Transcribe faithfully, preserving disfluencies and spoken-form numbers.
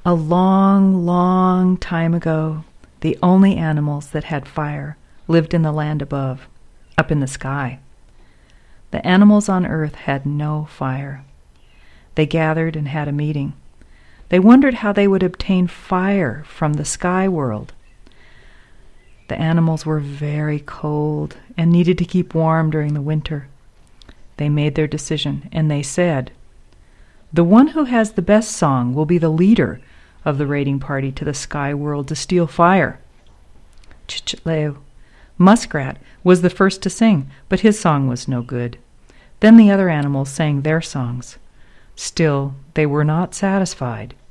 A long, long time ago, the only animals that had fire lived in the land above, up in the sky. The animals on earth had no fire. They gathered and had a meeting. They wondered how they would obtain fire from the sky world. The animals were very cold and needed to keep warm during the winter. They made their decision, and they said, "The one who has the best song will be the leader of the raiding party to the sky world to steal fire." Ch-ch-leo. Muskrat was the first to sing, but his song was no good. Then the other animals sang their songs. Still, they were not satisfied.